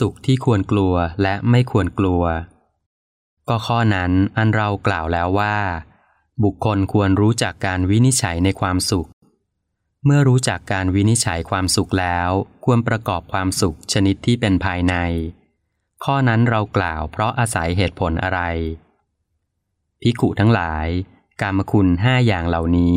สุขที่ควรกลัวและไม่ควรกลัวก็ข้อนั้นอันเรากล่าวแล้วว่าบุคคลควรรู้จักการวินิจฉัยในความสุขเมื่อรู้จักการวินิจฉัยความสุขแล้วควรประกอบความสุขชนิดที่เป็นภายในข้อนั้นเรากล่าวเพราะอาศัยเหตุผลอะไรภิกขุทั้งหลายกามคุณ5อย่างเหล่านี้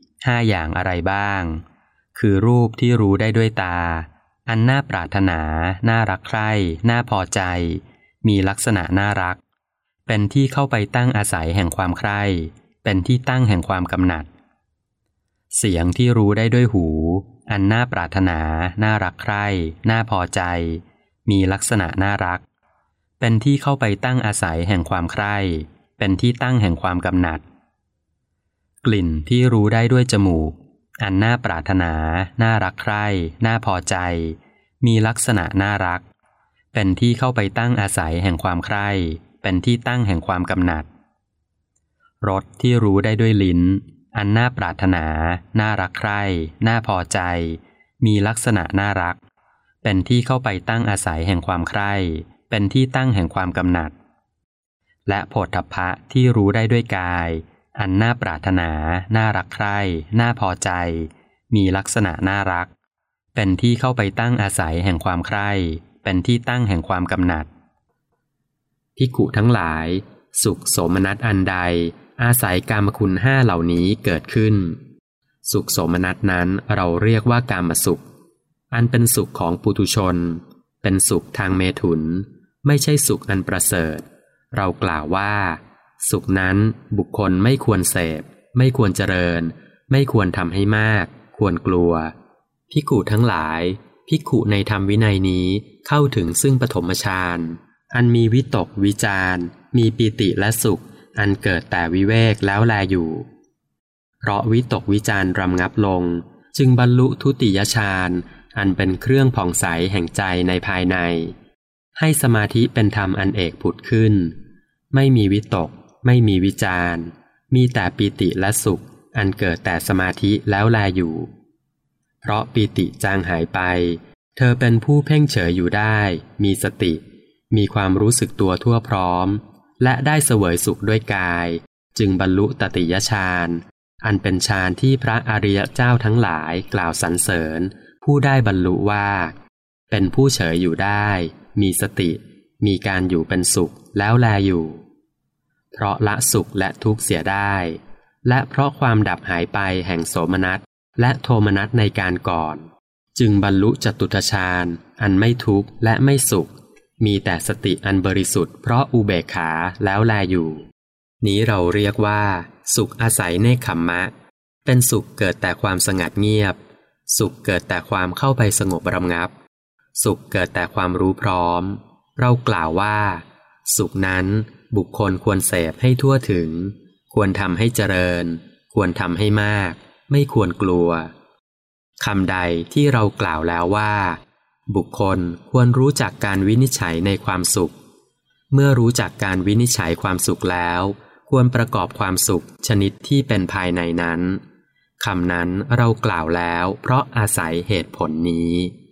5อย่างอะไรบ้างคือรูปที่รู้ได้ด้วยตาอันน่าปรารถนาน่ารักใคร่น่าพอใจมีลักษณะน่ารักเป็นที่เข้าไปตั้งอาศัยแห่งความใคร่เป็นที่ตั้งแห่งความกำหนัดเสียงที่รู้ได้ด้วยหูอันน่าปรารถนาน่ารักใคร่น่าพอใจมีลักษณะน่ารักเป็นที่เข้าไปตั้งอาศัยแห่งความใคร่เป็นที่ตั้งแห่งความกำหนัดกลิ่นที่รู้ได้ด้วยจมูกอันน่าปรารถนาน่ารักใคร่น่าพอใจมีลักษณะน่ารักเป็นที่เข้าไปตั้งอาศัยแห่งความใคร่เป็นที่ตั้งแห่งความกำหนัดรสที่รู้ได้ด้วยลิ้นอันน่าปรารถนาน่ารักใคร่น่าพอใจมีลักษณะน่ารักเป็นที่เข้าไปตั้งอาศัยแห่งความใคร่เป็นที่ตั้งแห่งความกำหนัดและโผฏฐัพพะที่รู้ได้ด้วยกายอันน่าปรารถนาน่ารักใคร่น่าพอใจมีลักษณะน่ารักเป็นที่เข้าไปตั้งอาศัยแห่งความใคร่เป็นที่ตั้งแห่งความกำหนัดภิกขุทั้งหลายสุขโสมนัสอันใดอาศัยกามคุณ5เหล่านี้เกิดขึ้นสุขโสมนัสนั้นเราเรียกว่ากามสุขอันเป็นสุขของปุถุชนเป็นสุขทางเมถุนไม่ใช่สุขอันประเสริฐเรากล่าวว่าสุขนั้นบุคคลไม่ควรเสพไม่ควรเจริญไม่ควรทำให้มากควรกลัวภิกขุทั้งหลายภิกขุในธรรมวินัยนี้เข้าถึงซึ่งปฐมฌานอันมีวิตกวิจารมีปีติและสุขอันเกิดแต่วิเวกแล้วแลอยู่เพราะวิตกวิจารรำงับลงจึงบรรลุทุติยฌานอันเป็นเครื่องผ่องใสแห่งใจในภายในให้สมาธิเป็นธรรมอันเอกผุดขึ้นไม่มีวิตกไม่มีวิจารมีแต่ปีติและสุขอันเกิดแต่สมาธิแล้วแลอยู่เพราะปีติจางหายไปเธอเป็นผู้เพ่งเฉยอยู่ได้มีสติมีความรู้สึกตัวทั่วพร้อมและได้เสวยสุขด้วยกายจึงบรรลุตติยฌานอันเป็นฌานที่พระอริยเจ้าทั้งหลายกล่าวสรรเสริญผู้ได้บรรลุว่าเป็นผู้เฉยอยู่ได้มีสติมีการอยู่เป็นสุขแล้วแลอยู่เพราะละสุขและทุกข์เสียได้และเพราะความดับหายไปแห่งโสมนัสและโทมนัสในการก่อนจึงบรรลุจตุตฌานอันไม่ทุกข์และไม่สุขมีแต่สติอันบริสุทธิ์เพราะอุเบกขาแล้วแลอยู่นี้เราเรียกว่าสุขอาศัยเนกขัมมะเป็นสุขเกิดแต่ความสงัดเงียบสุขเกิดแต่ความเข้าไปสงบระงับสุขเกิดแต่ความรู้พร้อมเรากล่าวว่าสุขนั้นบุคคลควรเสพให้ทั่วถึงควรทำให้เจริญควรทำให้มากไม่ควรกลัวคำใดที่เรากล่าวแล้วว่าบุคคลควรรู้จักการวินิจฉัยในความสุขเมื่อรู้จักการวินิจฉัยความสุขแล้วควรประกอบความสุขชนิดที่เป็นภายในนั้นคำนั้นเรากล่าวแล้วเพราะอาศัยเหตุผลนี้